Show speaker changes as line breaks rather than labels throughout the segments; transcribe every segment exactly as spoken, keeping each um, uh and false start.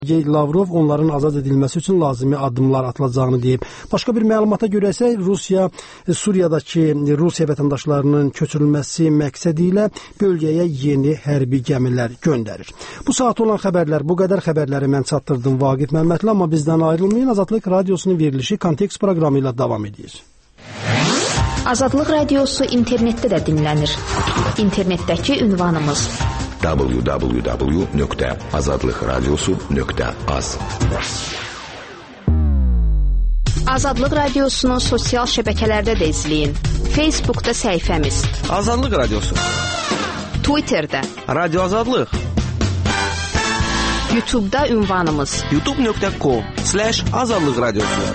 Lavrov onların azad edilməsi üçün lazımi addımlar atılacağını deyib. Başqa bir məlumata görə isə Rusiya Suriyadakı Rusiya vətəndaşlarının köçürülməsi məqsədi ilə bölgəyə yeni hərbi gəmilər göndərir. Bu saat olan xəbərlər, bu qədər xəbərləri mən çatdırdım Vaqif Məmmədli, amma bizdən ayrılmayın. Azadlıq Radiosunun verilişi Kontekst proqramı ilə davam edir.
Azadlıq Radiosu internetdə də dinlənir. İnternetdəki ünvanımız
w w w nöqtə azadlıqradiosu nöqtə az.
Azadlıq Radiosunu sosial şəbəkələrdə də izləyin. Facebookda səhifəmiz
Azadlıq Radiosu,
Twitterdə
Radio Azadlıq,
YouTube'da ünvanımız
youtube nöqtə com slash azadlıq radiosu.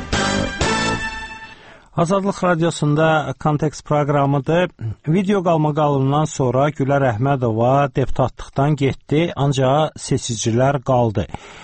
Azadlıq Radiosunda Kontekst proqramıdır. Video qalmaqalından sonra Gülər Əhmədova deputatlıqdan getdi, ancaq seçicilər qaldı.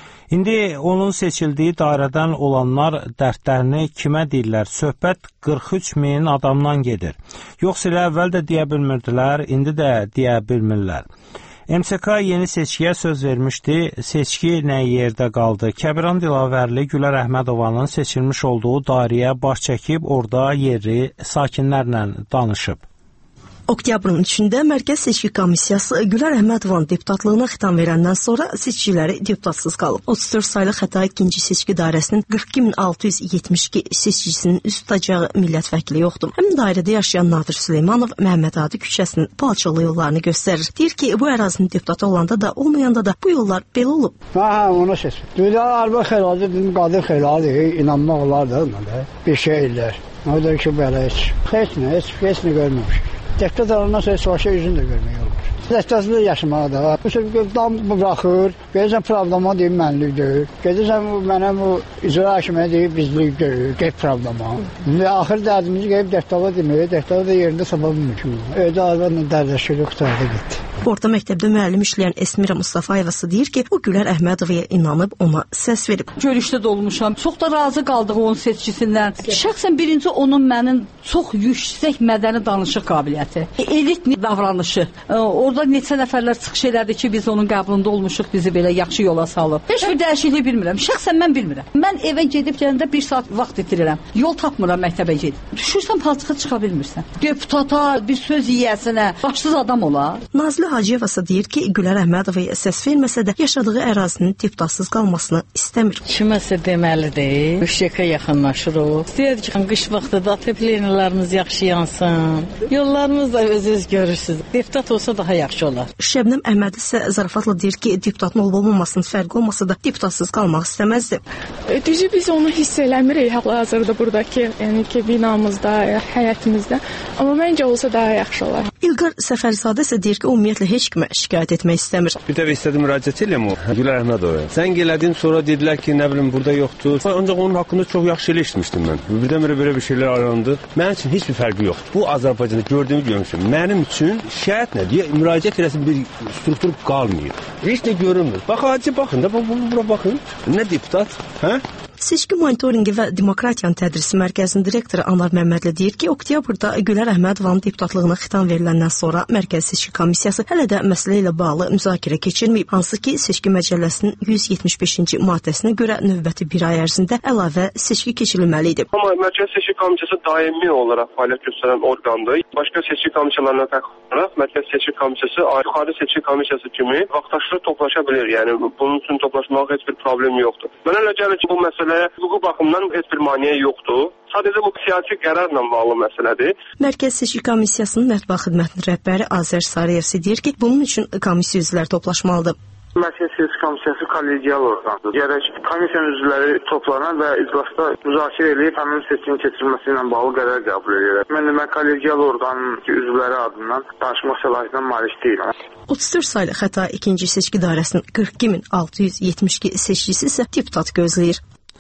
İndi onun seçildiyi dairədən olanlar dərdlərini kimə deyirlər? Söhbət qırx üç min adamdan gedir. Yoxsa elə əvvəl də deyə bilmirdilər, indi də deyə bilmirlər. M S K yeni seçkiyə söz vermişdi. Seçki nə yerdə qaldı? Kəbiran Dilavərli Gülər Əhmədovanın seçilmiş olduğu dairəyə baş çəkib, orada yerli sakinlərlə danışıb.
Oktyabrın üçündə Mərkəz Seçki Komissiyası Gülər Əhmədovanın deputatlığına xitam verəndən sonra seçiciləri deputatsız qalıb. otuz dörd saylı Xətai ikinci seçki dairəsinin qırx iki min altı yüz yetmiş iki seçicisinin üst tutacağı millət vəkili yoxdur. Həmin dairədə yaşayan Nadir Süleymanov Məhəmməd Adi küçəsinin palçıqlı yollarını göstərir. Deyir ki, bu ərazinin deputatı olanda da, olmayanda da bu yollar belə olub.
Hə, ona seçim. Dünya arba xeyladı, dedim, qadir xeyladı, inanmaq olar da onlara. Bir şey ellər. O da ki, belə heç, heç nə, heç, heç nə görməmişik. Deputat alandan sonra savaşa yüzünü də görmək olur. Dəstəsli yaşamağa da. Bu sefer dam bıraxır, gəlirsən problema deyib mənlik deyil. Gəlirsən mənə bu icra hakimiyyətinə deyib bizlik deyil, qeyb problema. Və axır dərdimizi qeyb deputata deməyə, deputata da yerində sabah mümkün. Ödə arvadla dərdləşirək qutarda getdi.
Orta məktəbdə müəllim işləyən Esmira Mustafayevası deyir ki, o Gülər Əhmədovaya inanıb ona səs verib.
Görüşdə də olmuşam. Çox da razı qaldıq onun seçkisindən. Şəxsən birinci onun mənim çox yüksək mədəni danışıq qabiliyyəti, elit davranışı. Orada neçə nəfərlər çıxış elədi ki, biz onun qəbulunda olmuşuq, bizi belə yaxşı yola salıb. Heç bir dəyişiklik bilmirəm. Şəxsən mən bilmirəm. Mən evə gedib gələndə bir saat vaxt itirirəm. Yol tapmıram məktəbə gedib. Düşürsən palçığa çıxa bilmirsən. Deputata, bir söz yiyəsinə, başsız adam olar.
Nazlı Hacıyevası deyir ki, Gülər Əhmədovaya səs verməsə də yaşadığı ərazinin deputatsız qalmasını istəmir.
Kiməsə deməlidir, müştəqə yaxınlaşırıq. Deyir ki, qış vaxtıda ateplenyalarımız yaxşı yansın, yollarımız da öz-öz görürsünüz. Deputat olsa daha yaxşı olar.
Şəbnəm Əhmədli isə zarafatla deyir ki, deputatın olub-olmamasının fərqi olmasa da deputatsız qalmaq istəməzdi.
Düzü biz onu hiss eləmirik hal-hazırda buradakı, yəni ki, binamızda, həyətimizdə. Amma məncə olsa daha yaxşı olar.
İlqar Səfərzadə isə deyir ki, ümumiyyətlə heç kimə şikayət etmək istəmir.
Bir dəfə istədim müraciət eləyəm o Gülər Əhmədovaya. Sən gələdin, sonra dedilər ki, nə bilim burada yoxdur. Ancaq onun haqqında çox yaxşı elə eşitmişdim mən. Birdən-birə belə bir şeylər arandı. Mənim üçün heç bir fərqi yoxdur. Bu Azərbaycanda gördüyümü görmüşəm. Mənim üçün şikayət nədir? Müraciət eləsin bir struktur qalmıyor. Heç nə görünmür. Bax, acı baxın da, bura baxın. Nə deputat? Hə?
Seçki monitoringi və demokratiyanın tədrisi mərkəzinin direktoru Anar Məmmədli deyir ki, oktyabrda Gülər Əhmədovanın deputatlığına xitam veriləndən sonra Mərkəzi Seçki Komissiyası hələ də məsələ ilə bağlı müzakirə keçirməyib. Hansı ki, Seçki Məcəlləsinin yüz yetmiş beşinci maddəsinə görə növbəti bir ay ərzində əlavə seçki keçirilməli idi.
Amma Mərkəzi Seçki Komissiyası daimi olaraq fəaliyyət göstərən orqandır. Başqa seçki komissiyalarına fərqli olaraq Mərkəzi Seçki Komissiyası yuxarı seçki komissiyası kimi vaxtaşırı toplaşa bilir. Yəni bunun üçün toplaşmaq heç bir problem yoxdur. Mənə elə gəlir ki, bu məsələ hüquqi baxımdan heç bir maneə yoxdur. Sadəcə bu siyasi qərarla bağlı məsələdir.
Mərkəz Seçki Komissiyasının mətbuat xidmətinin rəhbəri Azər Sarıyevsi deyir ki, bunun üçün komissiya üzvləri toplaşmalıdır.
Mərkəz Seçki Komissiyası kollegial orqandır. Gərək komissiyanın üzvləri toplanan və iclasda müzakirə edib həmin seçkin keçirilməsi ilə bağlı qərar qəbul edir. Mən də mən kollegial orqanın üzvləri adından danışmaq səlahiyyətinə malik deyiləm.
otuz dörd saylı Xətai ikinci seçki dairəsinin qırx iki min altı yüz yetmiş iki seçicisi isə deputat gözləyir.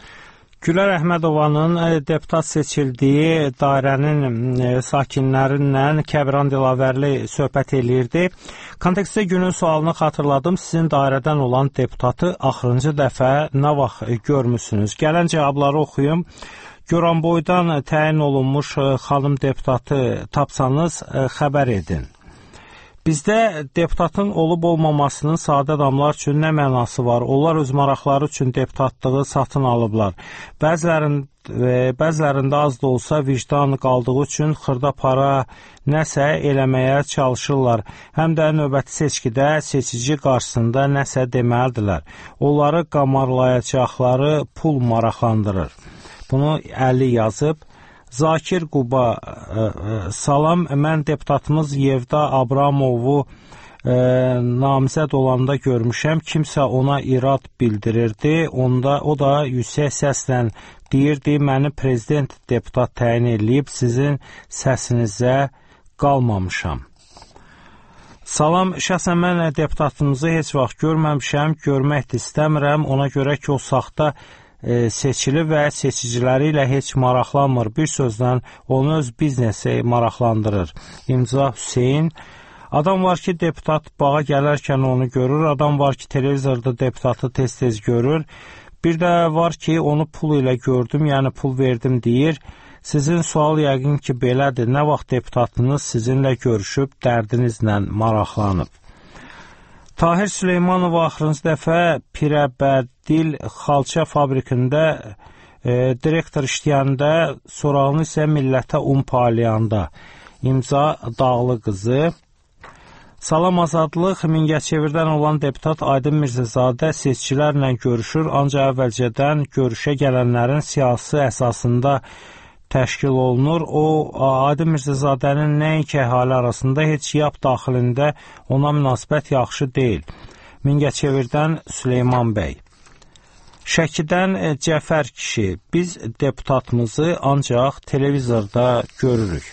Gülər Əhmədovanın deputat seçildiyi dairənin sakinlərindən Kəbiran Dilavərli söhbət eləyirdi. Kontekstdə günün sualını xatırladım. Sizin dairədən olan deputatı axırıncı dəfə nə vaxt görmüsünüz? Gələn cavabları oxuyum. Goranboydan təyin olunmuş xanım deputatı tapsanız xəbər edin. Bizdə deputatın olub-olmamasının sadə adamlar üçün nə mənası var? Onlar öz maraqları üçün deputatlığı satın alıblar. Bəzilərində, bəzilərində az da olsa vicdan qaldığı üçün xırda para nəsə eləməyə çalışırlar. Həm də növbəti seçkidə seçici qarşısında nəsə deməlidirlər. Onları qamarlayacaqları pul maraqlandırır. Bunu Əli yazıb. Zakir Quba, salam, mən deputatımız Yevda Abramovu e, namizəd olanda görmüşəm. Kimsə ona irad bildirirdi. Onda o da yüksək səslə deyirdi, məni prezident deputat təyin edib, sizin səsinizə qalmamışam. Salam, şəxsən mən deputatımızı heç vaxt görməmişəm, görmək də istəmirəm. Ona görə ki, o saxta seçili və seçiciləri ilə heç maraqlanmır. Bir sözlə onu öz biznesi maraqlandırır. İmza Hüseyin. Adam var ki, deputat bağa gələrkən onu görür. Adam var ki, televizorda deputatı tez-tez görür. Bir də var ki, onu pul ilə gördüm, yəni pul verdim deyir. Sizin sual yəqin ki, belədir. Nə vaxt deputatınız sizinlə görüşüb, dərdinizlə maraqlanıb? Tahir Süleymanov axırıncı dəfə Pirəbədil xalça fabrikində e, direktor işləyəndə, sorağını isə millətə un paylayanda. İmza Dağlı qızı. Salam, Azadlıq. Mingəçevirdən olan deputat Aydın Mirzəzadə seçicilərlə görüşür, ancaq əvvəlcədən görüşə gələnlərin siyasi əsasında təşkil olunur. O, Aydın Mirzəzadənin nəinki əhali arasında heç yap daxilində ona münasibət yaxşı deyil. Mingəçevirdən Süleyman bəy. Şəkidən Cəfər kişi, biz deputatımızı ancaq televizorda görürük.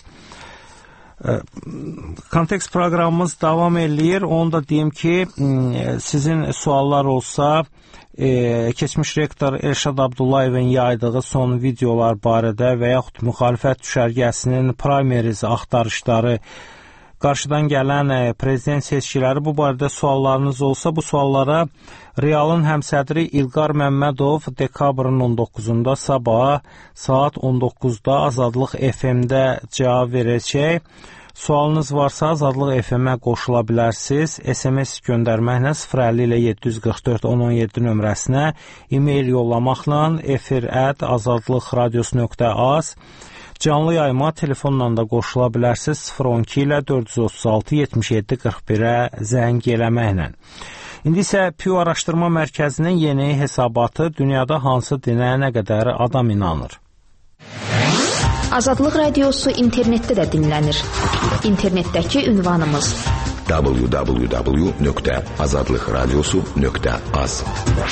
Kontekst proqramımız davam eləyir. Onu da deyim ki, sizin suallar olsa, e, keçmiş rektor Elşad Abdullayevin yaydığı son videolar barədə və yaxud müxalifət düşərgəsinin primaries axtarışları, qarşıdan gələn e, prezident seçkiləri, bu barədə suallarınız olsa, bu suallara Realın həmsədri İlqar Məmmədov dekabrın on doqquzunda sabah saat on doqquzda Azadlıq F M-də cavab verəcək. Sualınız varsa Azadlıq F M-ə qoşula bilərsiniz. S M S göndərməklə sıfır əlli ilə yeddi yüz qırx dörd on on yeddi nömrəsinə, e-mail yollamaqla efir at azadlıq radiosu nöqtə az, canlı yayıma telefonla da qoşula bilərsiniz sıfır on iki ilə dörd yüz otuz altı yetmiş yeddi qırx birə zəng eləməklə. İndi isə Pew Araşdırma Mərkəzinin yeni hesabatı dünyada hansı dinə nə qədər adam inanır?
Azadlıq Radiosu internetdə də dinlənir. İnternetdəki ünvanımız
w w w nöqtə azadlıq radiosu nöqtə az.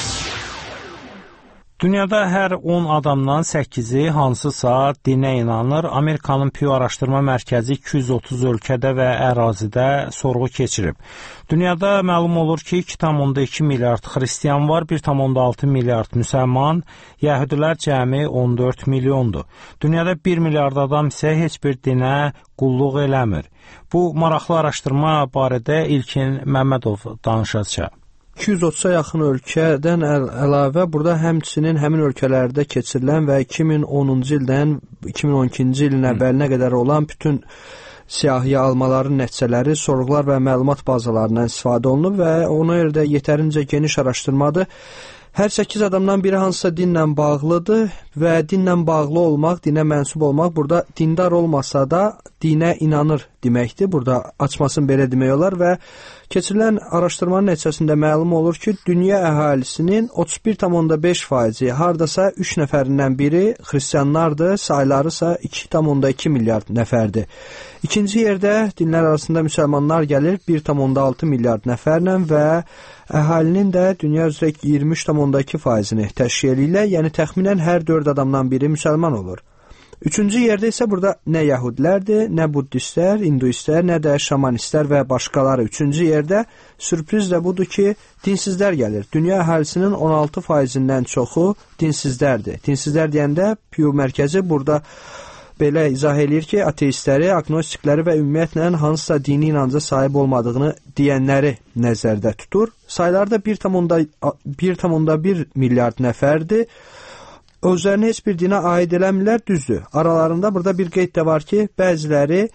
Dünyada hər on adamdan səkkizi hansısa dinə inanır. Amerikanın Pew Araşdırma Mərkəzi iki yüz otuz ölkədə və ərazidə sorğu keçirib. Dünyada məlum olur ki, iki tam iki milyard xristian var, bir tam altı milyard müsəlman, yəhudilər cəmi on dörd milyondur. Dünyada bir milyard adam isə heç bir dinə qulluq eləmir. Bu maraqlı araşdırma barədə İlkin Məmmədov danışacaq.
iki yüz otuza yaxın ölkədən əl əlavə burada həmçinin həmin ölkələrdə keçirilən və iki min onuncu ildən iki min on ikinci ilin əvvəlinə qədər olan bütün siyahıya almaların nəticələri, sorğular və məlumat bazalarından istifadə olunub və ona görə də yetərincə geniş araşdırmadır. Hər səkkiz adamdan biri hansısa dinlə bağlıdır və dinlə bağlı olmaq, dinə mənsub olmaq burada dindar olmasa da dinə inanır deməkdir. Burada açmasını belə demək olar və keçirilən araşdırmanın nəticəsində məlum olur ki, dünya əhalisinin otuz bir tam beş faizi, hardasa üç nəfərindən biri xristianlardır, sayları isə iki tam iki milyard nəfərdir. İkinci yerdə dinlər arasında müsəlmanlar gəlir bir tam altı milyard nəfərlə və əhalinin də dünya üzrə iyirmi üç tam iki faizini təşkil edirlər, yəni təxminən hər dörd adamdan biri müsəlman olur. Üçüncü yerdə isə burada nə yəhudilərdir, nə buddistlər, hinduistlər, nə də şamanistlər və başqaları. Üçüncü yerdə sürpriz də budur ki, dinsizlər gəlir. Dünya əhalisinin on altı faizindən çoxu dinsizlərdir. Dinsizlər deyəndə Pew mərkəzi burada belə izah edir ki, ateistləri, agnostikləri və ümumiyyətlə hansısa dini inanca sahib olmadığını deyənləri nəzərdə tutur. Sayları da bir tam bir milyard nəfərdir. Özlərini heç bir dinə aid eləmirlər, düzdür. Aralarında burada bir qeyd də var ki, bəziləri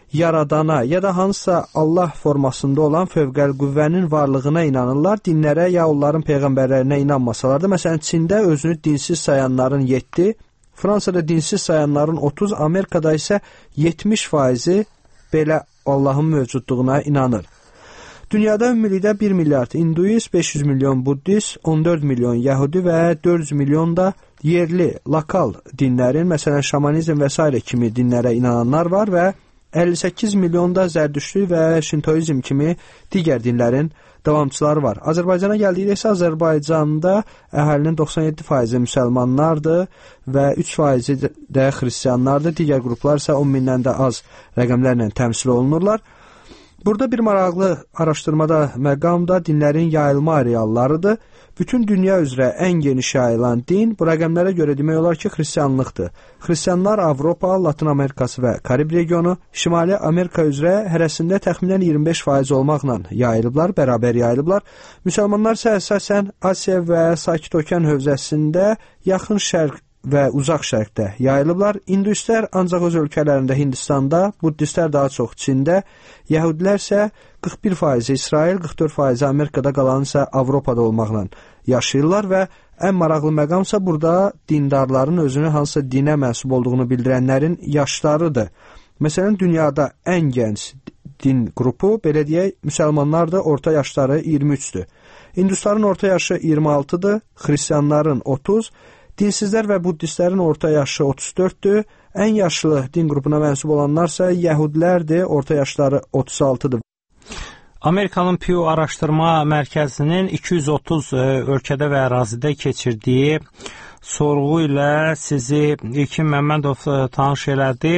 yaradana ya da hansısa Allah formasında olan fövqəli qüvvənin varlığına inanırlar. Dinlərə ya onların peyğəmbərlərinə inanmasalar da, məsələn, Çində özünü dinsiz sayanların yeddi, Fransada dinsiz sayanların otuz, Amerikada isə yetmiş faizi belə Allahın mövcudluğuna inanır. Dünyada ümumilikdə bir milyard hinduist, beş yüz milyon buddist, on dörd milyon yəhudi və dörd yüz milyon da yerli, lokal dinlərin, məsələn, şamanizm və s. kimi dinlərə inananlar var və əlli səkkiz milyon da zərdüştlük və şintoizm kimi digər dinlərin davamçıları var. Azərbaycana gəldikdə isə Azərbaycanda əhalinin doxsan yeddi faizi müsəlmanlardır və üç faizi də xristianlardır. Digər qruplar isə on mindən də az rəqəmlərlə təmsil olunurlar. Burada bir maraqlı araşdırmada məqam da dinlərin yayılma areallarıdır. Bütün dünya üzrə ən geniş yayılan din bu rəqəmlərə görə demək olar ki, xristianlıqdır. Xristianlar Avropa, Latin Amerikası və Karib regionu, Şimali Amerika üzrə hərəsində təxminən iyirmi beş faiz olmaqla yayılıblar, bərabər yayılıblar. Müsəlmanlar isə əsasən Asiya və Sakit Okean hövzəsində, Yaxın Şərq və Uzaq Şərqdə yayılıblar. Hinduistlər ancaq öz ölkələrində Hindistanda, Buddistlər daha çox Çində, Yəhudilər isə qırx bir faizi İsrail, qırx dörd faizi Amerikada, qalanı isə Avropada olmaqla yaşayırlar və ən maraqlı məqamsa burada dindarların özünü hansısa dinə mənsub olduğunu bildirənlərin yaşlarıdır. Məsələn, dünyada ən gənc din qrupu, belə deyək, müsəlmanlardır, orta yaşları iyirmi üçdür. Hindusların orta yaşı iyirmi altıdır, xristianların otuz, dinsizlər və buddistlərin orta yaşı otuz dörddür, ən yaşlı din qrupuna mənsub olanlarsa yəhudilərdir, orta yaşları otuz altıdır.
Amerikanın Pew Araşdırma Mərkəzinin iki yüz otuz ölkədə və ərazidə keçirdiyi sorğu ilə sizi İlkin Məmmədov tanış elədi.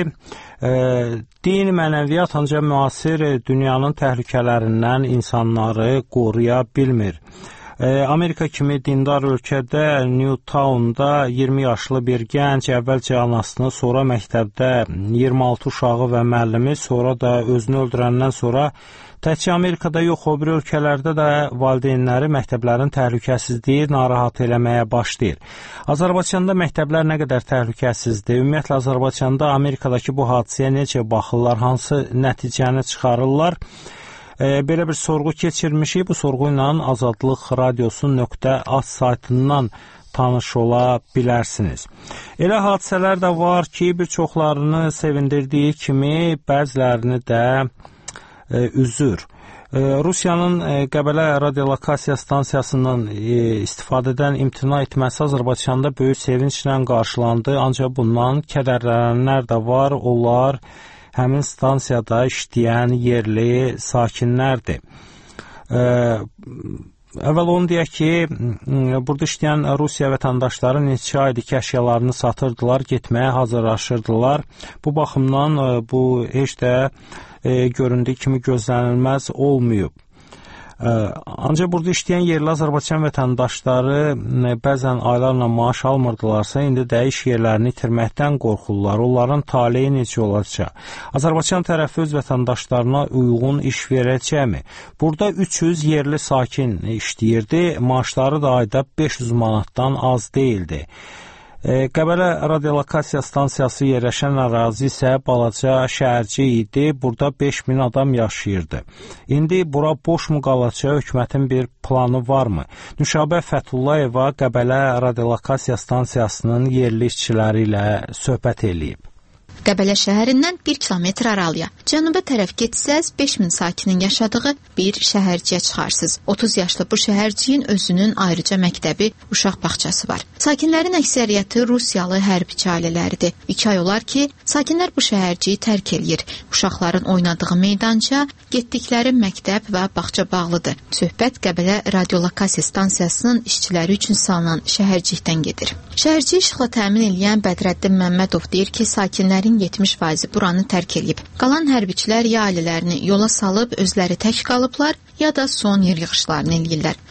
Din, mənəviyyat ancaq müasir dünyanın təhlükələrindən insanları qoruya bilmir. Amerika kimi dindar ölkədə Newtownda iyirmi yaşlı bir gənc əvvəlcə anasını, sonra məktəbdə iyirmi altı uşağı və müəllimi, sonra da özünü öldürəndən sonra təkcə Amerikada yox, o bir ölkələrdə də valideynləri məktəblərin təhlükəsizliyi narahat eləməyə başlayır. Azərbaycanda məktəblər nə qədər təhlükəsizdir? Ümumiyyətlə Azərbaycanda Amerikadakı bu hadisəyə necə baxırlar, hansı nəticəni çıxarırlar? Belə bir sorğu keçirmişik. Bu sorğu ilə azadlıq radiosu nöqtə az saytından tanış ola bilərsiniz. Elə hadisələr də var ki, bir çoxlarını sevindirdiyi kimi bəzilərini də e, üzür. E, Rusiyanın e, Qəbələ radiolokasiya stansiyasından e, istifadədən imtina etməsi Azərbaycanda böyük sevinclə qarşılandı. Ancaq bundan kədərlənənlər də var. Onlar həmin stansiyada işləyən yerli sakinlərdir. Ee, əvvəl onu deyək ki, burada işləyən Rusiya vətəndaşları neçə aydır ki, əşyalarını satırdılar, getməyə hazırlaşırdılar. Bu baxımdan bu heç də e, göründüyü kimi gözlənilməz olmayıb. Ancaq burada işləyən yerli Azərbaycan vətəndaşları bəzən aylarla maaş almırdılarsa, indi də iş yerlərini itirməkdən qorxurlar. Onların taleyi necə olacaq? Azərbaycan tərəfi öz vətəndaşlarına uyğun iş verəcəkmi? Burada üç yüz yerli sakin işləyirdi, maaşları da ayda beş yüz manatdan az deyildi. Qəbələ radiolokasiya stansiyası yerləşən ərazi isə balaca şəhərci idi. Burada beş min adam yaşayırdı. İndi bura boş mu qalacaq? Hökumətin bir planı varmı? Nüşabə Fətullayeva Qəbələ radiolokasiya stansiyasının yerli işçiləri ilə söhbət eləyib.
Qəbələ şəhərindən bir kilometr aralıya, cənuba tərəf getsəz beş min sakinin yaşadığı bir şəhərciyə çıxarsınız. otuz yaşlı bu şəhərciyin özünün ayrıca məktəbi, uşaq bağçası var. Sakinlərin əksəriyyəti Rusiyalı hərbiçi ailələridir. İki ay olar ki, sakinlər bu şəhərciyi tərk eləyir. Uşaqların oynadığı meydanca, getdikləri məktəb və bağça bağlıdır. Söhbət Qəbələ radiolokasiya stansiyasının işçiləri üçün salınan şəhərcikdən gedir. Şəhərci işıqla təmin edən Bədrəddin Məmmədov deyir ki, sakinlərin yetmiş faizi buranı tərk edib. Qalan hərbiçilər ya ailələrini yola salıb özləri tək qalıblar, ya da son yer yığışlarını eləyirlər.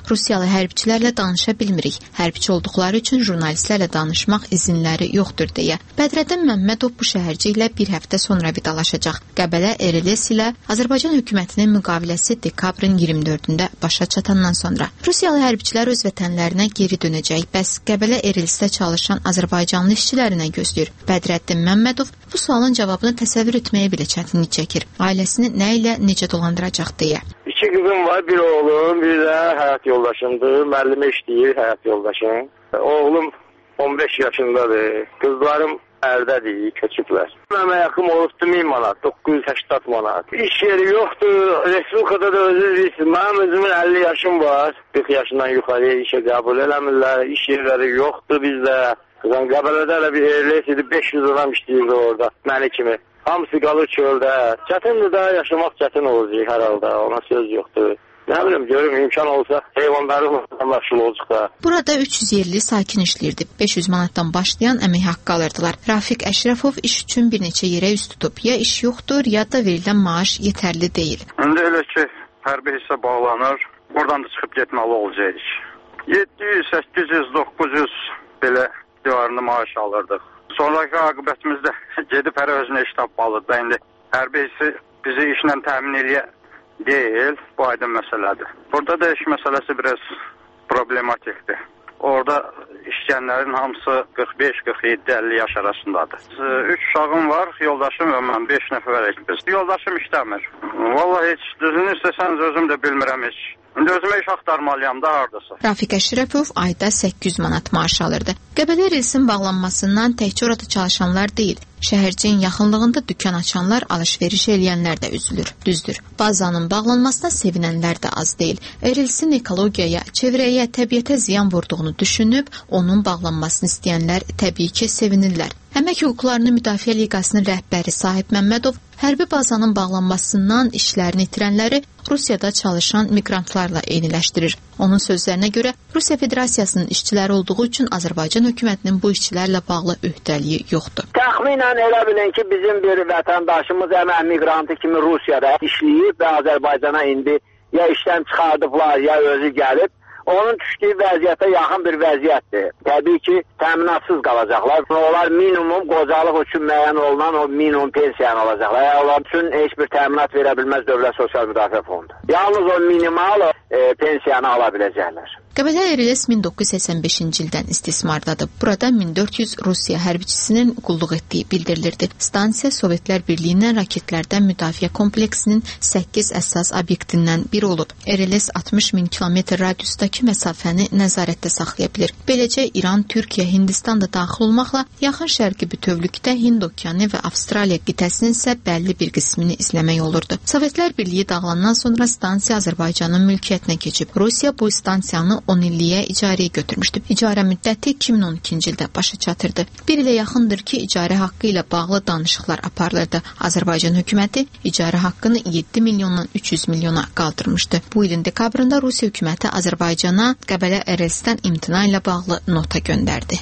Rusiyalı hərbiçilərlə danışa bilmirik. Hərbiçi olduqları üçün jurnalistlərlə danışmaq izinləri yoxdur deyə. Bədrəddin Məmmədov bu şəhərci ilə bir həftə sonra vidalaşacaq. Qəbələ R L S ilə Azərbaycan hökumətinin müqaviləsi dekabrın iyirmi dördündə başa çatandan sonra. Rusiyalı hərbiçilər öz vətənlərinə geri dönəcək. Bəs Qəbələ R L S-də çalışan Azərbaycanlı işçiləri nə gözləyir? Bədrəddin Məmmədov bu sualın cavabını təsəvvür etməyə belə çətinlik çəkir. Ailəsini nə ilə necə dolandıracaq deyə.
İki qızım var, bir oğlum, bir də həyat yoldaşımdır. Müəllimə işləyir həyat yoldaşım. Oğlum on beş yaşındadır. Qızlarım ərdədir, köçüblər. Mənə yaxın olubdu min manat, doqquz yüz səksən manat. İş yeri yoxdur, Respublikada da özünüz bilirsiniz. Mənim özümün əlli yaşım var. qırx yaşından yuxarıya işə qəbul eləmirlər. İş yerləri yoxdur bizdə. Qızım Qəbələdə elə bir R L S idi, beş yüz adam işləyirdi orada, məni kimi. Hamısı qalır çöldə. Çətindir də, yaşamaq çətin olacaq hər halda, ona söz yoxdur. Nə bilim, görüm, imkan olsa heyvanlarımla anlaşılı olacaq da.
Burada üç yüz yerli sakin işləyirdi. beş yüz manatdan başlayan əmək haqqı alırdılar. Rafiq Əşrəfov iş üçün bir neçə yerə üst tutub. Ya iş yoxdur, ya da verilən maaş yetərli deyil.
İndi elə ki, hərbi hissə bağlanır, buradan da çıxıb getməli olacaq. yeddi yüz, səkkiz yüz, doqquz yüz belə civarında maaş alırdıq. Sonraki aqibətimizdə gedib hər özünə iş tapmalıdır. İndi hərbi hissi bizi işlə təmin edə deyil, bu aydın məsələdir. Burada da iş məsələsi biraz problematikdir. Orada işləyənlərin hamısı qırx beş, qırx yeddi, əlli yaş arasındadır. Üç uşağım var, yoldaşım və mən beş nəfərək biz. Yoldaşım işləmir. Vallahi heç düzünü istəsəniz özüm də bilmirəm heç. İndi özümə iş axtarmalıyam da hardasa.
Rafiq Əşrəfov ayda səkkiz yüz manat maaş alırdı. Qəbələ relsin bağlanmasından təkcə orada çalışanlar deyil, şəhərciyin yaxınlığında dükan açanlar, alış-veriş eləyənlər də üzülür. Düzdür, bazanın bağlanmasına sevinənlər də az deyil. Relsin ekologiyaya, çevrəyə, təbiətə ziyan vurduğunu düşünüb, onun bağlanmasını istəyənlər təbii ki, sevinirlər. Əmək hüquqlarını Müdafiə Liqasının rəhbəri Sahib Məmmədov hərbi bazanın bağlanmasından işlərini itirənləri Rusiyada çalışan miqrantlarla eyniləşdirir. Onun sözlərinə görə Rusiya Federasiyasının işçiləri olduğu üçün Azərbaycan hökumətinin bu işçilərlə bağlı öhdəliyi yoxdur.
Təxminən elə bilin ki, bizim bir vətəndaşımız əmək miqrantı kimi Rusiyada işləyib və Azərbaycana indi ya işdən çıxardıblar, ya özü gəlib. Onun düşdüyü vəziyyətə yaxın bir vəziyyətdir. Təbii ki, təminatsız qalacaqlar. Onlar minimum qocalıq üçün müəyyən olunan o minimum pensiyanı alacaqlar. Yəni, onlar üçün heç bir təminat verə bilməz Dövlət Sosial Müdafiə Fondu. Yalnız o minimal e, pensiyanı ala biləcəklər.
Qəbələ R L S min doqquz yüz səksən beşinci ildən istismardadır. Burada min dörd yüz Rusiya hərbiçisinin qulluq etdiyi bildirilirdi. Stansiya Sovetlər Birliyindən raketlərdən müdafiə kompleksinin səkkiz əsas obyektindən biri olub. R L S altmış min kilometr radiusdakı məsafəni nəzarətdə saxlaya bilir. Beləcə İran, Türkiyə, Hindistan da daxil olmaqla yaxın şərqi bütövlükdə Hind okeanı və Avstraliya qitəsinin isə bəlli bir qismini izləmək olurdu. Sovetlər Birliyi dağılandan sonra stansiya Azərbaycanın mülkiyyətinə keçib. Rusiya bu stansiyanı on illiyə icarəyə götürmüşdü. İcarə müddəti iki min on ikinci ildə başa çatırdı. Bir ilə yaxındır ki, icarə haqqı ilə bağlı danışıqlar aparılırdı. Azərbaycan hökuməti icarə haqqını yeddi milyondan üç yüz milyona qaldırmışdı. Bu ilin dekabrında Rusiya hökuməti Azərbaycana Qəbələ R L S-dən imtina ilə bağlı nota göndərdi.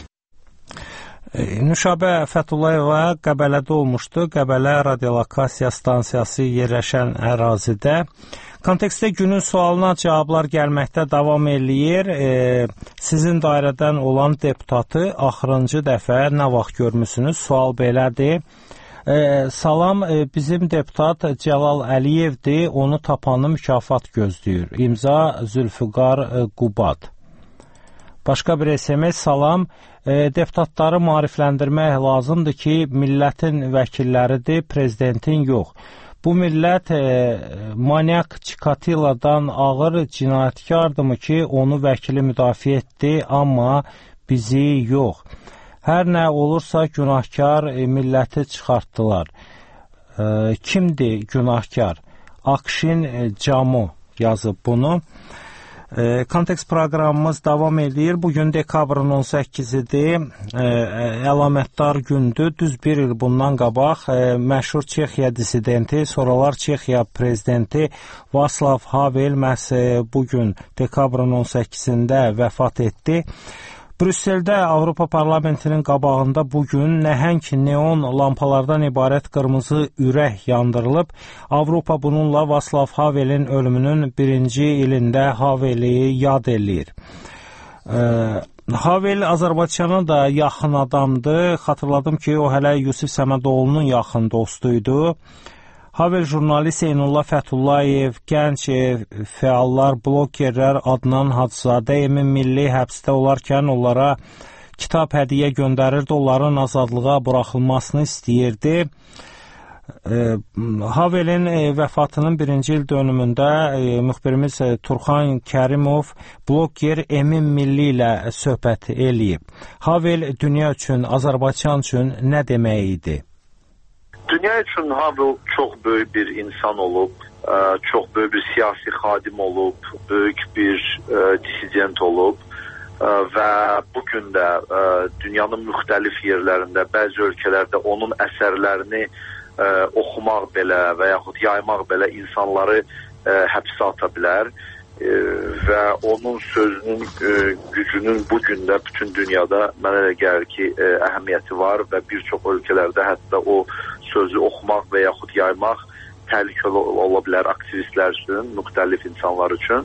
Nüşabə Fətullayeva Qəbələdə olmuşdu. Qəbələ radiolokasiya stansiyası yerləşən ərazidə. Kontekstdə günün sualına cavablar gəlməkdə davam eləyir. E, sizin dairədən olan deputatı axırıncı dəfə nə vaxt görmüsünüz? Sual belədir. E, salam, e, bizim deputat Cəlal Əliyevdir. Onu tapanı mükafat gözləyir. İmza Zülfüqar e, Qubad. Başqa bir S M S, salam, e, deputatları maarifləndirmək lazımdır ki, millətin vəkilləridir, prezidentin yox. Bu millət e, manyak Çikatiladan ağır cinayətkardımı ki, onu vəkili müdafiə etdi, amma bizi yox. Hər nə olursa günahkar e, milləti çıxartdılar. E, kimdir günahkar? Akşin e, Camu yazıb bunu. E, Kontekst proqramımız davam edir. Bugün dekabrın on səkkizidir. E, əlamətdar gündür. Düz bir il bundan qabaq e, məşhur Çexiya dissidenti, sonralar Çexiya prezidenti Václav Havel məhz e, bugün dekabrın on səkkizində vəfat etdi. Brüsseldə Avropa Parlamentinin qabağında bugün nəhəng neon lampalardan ibarət qırmızı ürək yandırılıb. Avropa bununla Václav Havelin ölümünün birinci ilində Haveli yad eləyir. Havel Azərbaycana da yaxın adamdır. Xatırladım ki, o hələ Yusif Səmədoğlu'nun yaxın dostuydu. Havel jurnalist Eynullah Fəthullayev, gənc fəallar, blogerlər Adnan Hacızadə, Emin Milli həbsdə olarkən onlara kitab hədiyyə göndərirdi, onların azadlığa buraxılmasını istəyirdi. Havelin vəfatının birinci il dönümündə müxbirimiz Turxan Kərimov bloger Emin Milli ilə söhbət eləyib. Havel dünya üçün, Azərbaycan üçün nə demək idi?
Dünya üçün Havel çox böyük bir insan olub, çox böyük bir siyasi xadim olub, böyük bir dissident olub və bugün də dünyanın müxtəlif yerlərində, bəzi ölkələrdə onun əsərlərini oxumaq belə və yaxud yaymaq belə insanları həbsə ata bilər və onun sözünün gücünün bugün də bütün dünyada mənə elə gəlir ki, əhəmiyyəti var və bir çox ölkələrdə hətta o sözü oxumaq və yaxud yaymaq təhlükəli ola bilər aktivistlər üçün, müxtəlif insanlar üçün.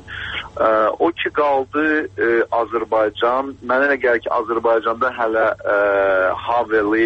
O ki, qaldı Azərbaycan, mənə elə gəlir ki, Azərbaycanda hələ Haveli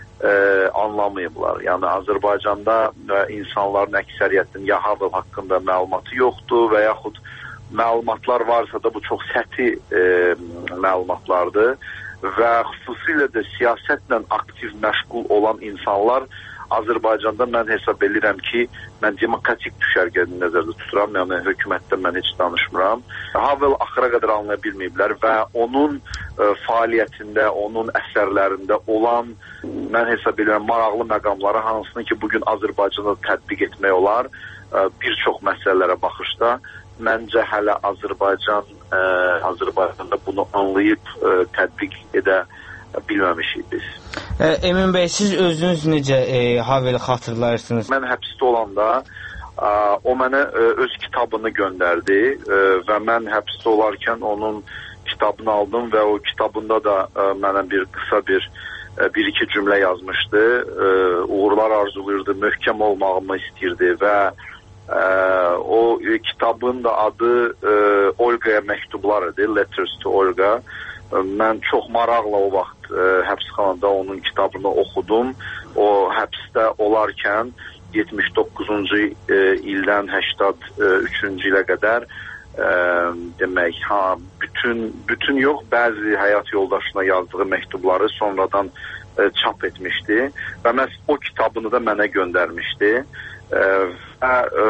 anlamayıblar. Yəni, Azərbaycanda insanların əksəriyyətinin ya Havel haqqında məlumatı yoxdur və yaxud məlumatlar varsa da bu çox səthi məlumatlardır və xüsusilə də siyasətlə aktiv məşğul olan insanlar Azərbaycanda mən hesab edirəm ki, mən demokratik düşərgəni nəzərdə tuturam, yəni hökumətdə mən heç danışmıram. Havel axıra qədər anlaya bilməyiblər və onun ə, fəaliyyətində, onun əsərlərində olan, mən hesab edirəm, maraqlı məqamları hansını ki, bugün Azərbaycanda tətbiq etmək olar, ə, bir çox məsələlərə baxışda. Məncə hələ Azərbaycan, ə, Azərbaycanda bunu anlayıb ə, tətbiq edə bilməmişik biz.
E, Emin bəy, siz özünüz necə e, Haveli xatırlayırsınız?
Mən həbsdə olanda ə, o mənə ə, öz kitabını göndərdi ə, və mən həbsdə olarkən onun kitabını aldım və o kitabında da ə, mənə bir qısa bir ə, bir iki cümlə yazmışdı. Ə, uğurlar arzulayırdı, möhkəm olmağımı istəyirdi və ə, o ə, kitabın da adı ə, Olga'ya məktublar idi, Letters to Olga. Mən çox maraqla o vaxt ə, həbsxanada onun kitabını oxudum. O həbsdə olarkən yetmiş doqquzuncu ə, ildən səksən üçüncü ilə qədər ə, demək, ha, bütün bütün yox, bəzi həyat yoldaşına yazdığı məktubları sonradan ə, çap etmişdi və məhz o kitabını da mənə göndərmişdi. Ə, və ə,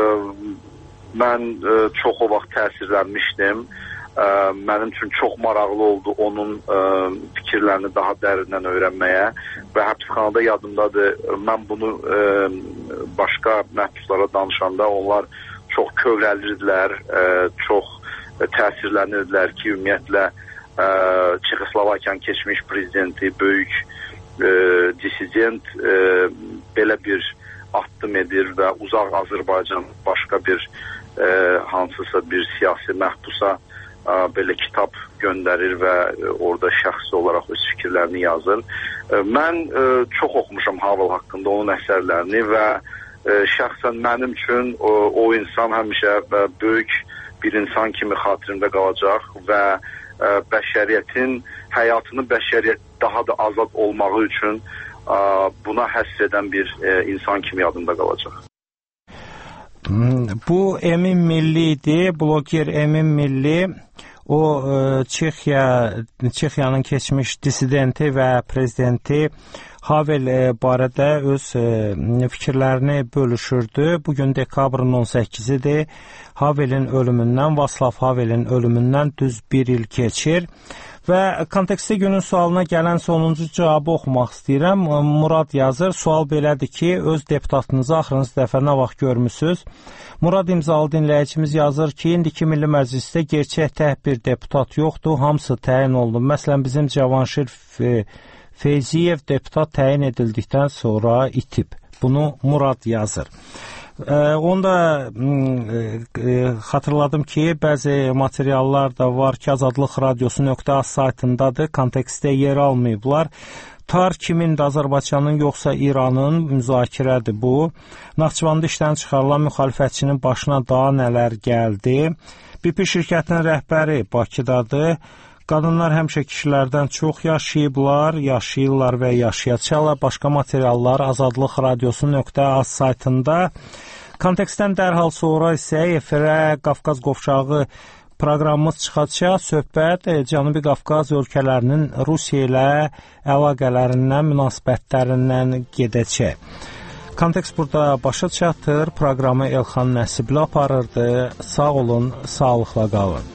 mən ə, çox o vaxt təsirlənmişdim. Ə, mənim üçün çox maraqlı oldu onun ə, fikirlərini daha dərindən öyrənməyə və həbsxanada yadımdadır, mən bunu ə, başqa məhbuslara danışanda onlar çox kövrəlirdilər, ə, çox təsirlənirdilər ki, ümumiyyətlə ə, Çexoslovakiyanın keçmiş prezidenti, böyük ə, dissident ə, belə bir addım edir və uzaq Azərbaycan başqa bir ə, hansısa bir siyasi məhbusa belə kitab göndərir və orada şəxsi olaraq öz fikirlərini yazır. Mən çox oxumuşam Havel haqqında, onun əsərlərini və şəxsən mənim üçün o, o insan həmişə böyük bir insan kimi xatirimdə qalacaq və bəşəriyyətin həyatını bəşəriyyət daha da azad olmağı üçün buna həsr edən bir insan kimi yadında qalacaq.
Bu Emin Milli idi, bloger Emin Milli. O Çexiya, Çexiyanın keçmiş dissidenti və prezidenti Havel barədə öz fikirlərini bölüşürdü. Bugün dekabrın on səkkizidir. Havelin ölümündən, Václav Havelin ölümündən düz bir il keçir. Və kontekstdə günün sualına gələn sonuncu cavabı oxumaq istəyirəm. Murad yazır, sual belədir ki, öz deputatınızı axırıncı dəfə nə vaxt görmüsünüz? Murad imzalı dinləyicimiz yazır ki, indiki Milli Məclisdə gerçək tək bir deputat yoxdur, hamısı təyin olundu. Məsələn, bizim Cavanşir Feyziyev deputat təyin edildikdən sonra itib. Bunu Murad yazır. Onu da xatırladım ki, bəzi materiallar da var ki, azadlıq radiosu nöqtə az saytındadır, kontekstdə yer almayıblar. Tar kimindir, Azərbaycanın yoxsa İranın, müzakirədir bu. Naxçıvanda işdən çıxarılan müxalifətçinin başına daha nələr gəldi? B P şirkətinin rəhbəri Bakıdadır. Qadınlar həmişə kişilərdən çox yaşayıblar, yaşayırlar və yaşayacaqlar. Başqa materiallar azadlıq radiosu nöqtə az saytında. Kontekstdən dərhal sonra isə efirə Qafqaz qovşağı proqramımız çıxacaq. Söhbət Cənubi Qafqaz ölkələrinin Rusiya ilə əlaqələrindən, münasibətlərindən gedəcək. Kontekst burada başa çatır. Proqramı Elxan Nəsibli aparırdı. Sağ olun, sağlıqla qalın.